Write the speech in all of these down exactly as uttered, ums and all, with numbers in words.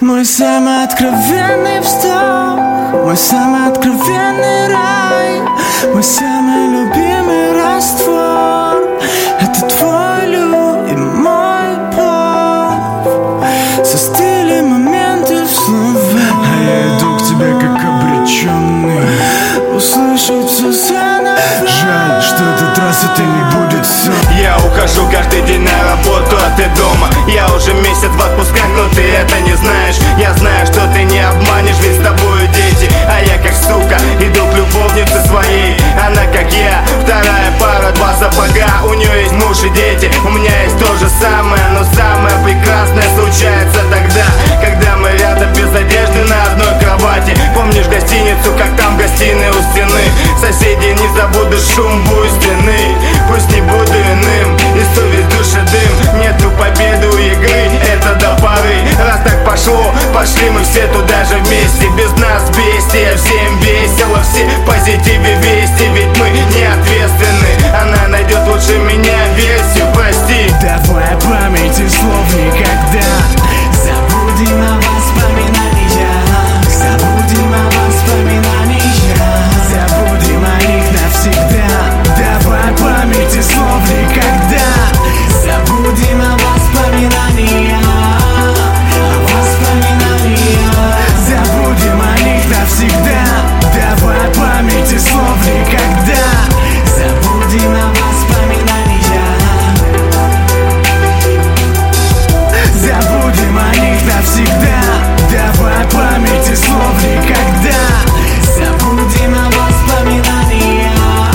Мой самый откровенный вздох, мой самый откровенный рай, мой самый любимый раствор. Это твой лю и мой плов. Застыли моменты в словах, а я иду к тебе как обреченный услышать все заново. Жаль, что этот раз это не будет сон. Я ухожу каждый день на работу, а ты дома. Я уже месяц в отпусках, но ты это не знаешь. Я знаю, что ты не обманешь, ведь с тобою дети. А я как сука иду к любовнице своей. Она как я, вторая пара, два сапога. У нее есть муж и дети, у меня есть то же самое. Но самое прекрасное случается тогда, когда мы рядом без одежды на одной кровати. Помнишь гостиницу, как там в гостиной у стены? Соседи не забудут шум бой стены. Пусть не буду иным, и совесть души дым. Нету победы у игры, это до поры. Раз так пошло, пошли мы все туда же вместе. Без нас бестия, всем весело, все в позитиве вести. Ведь мы не ответственны, она найдет лучше меня версию, прости. Давай памяти слов никогда. Забудем о воспоминаниях, забудем о воспоминаниях, забудем о них навсегда. Давай памяти слов никогда. Забудем о воспоминаниях, о воспоминаниях, забудем о них навсегда. Давай памяти слов никогда. Забудем о воспоминаниях, забудем о них навсегда. Давай памяти слов никогда. Забудем о воспоминаниях,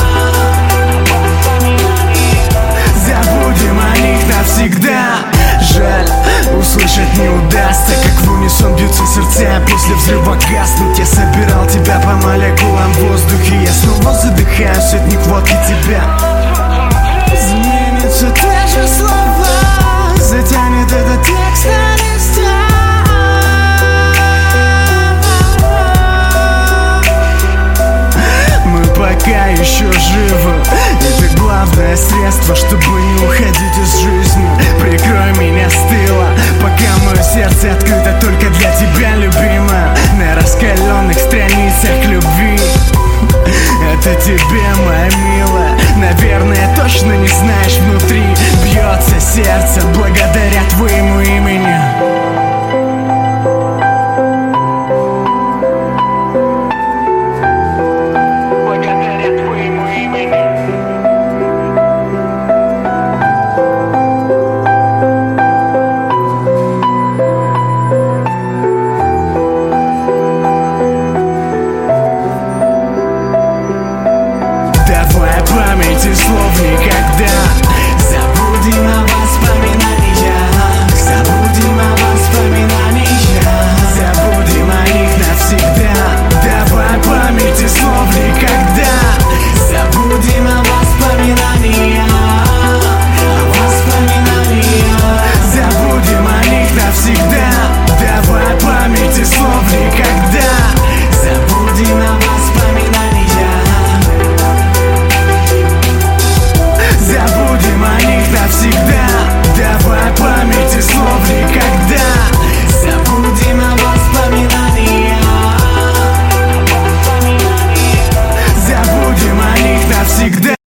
забудем о них навсегда. Жаль, услышать не удастся, как в унисон бьются сердца. После взрыва гаснуть я собирал тебя по молекулам в воздухе. Я снова задыхаюсь от нехватки тебя. Изменятся те же слова, затянет этот текст на листах. Мы пока еще живы, это главное средство, чтобы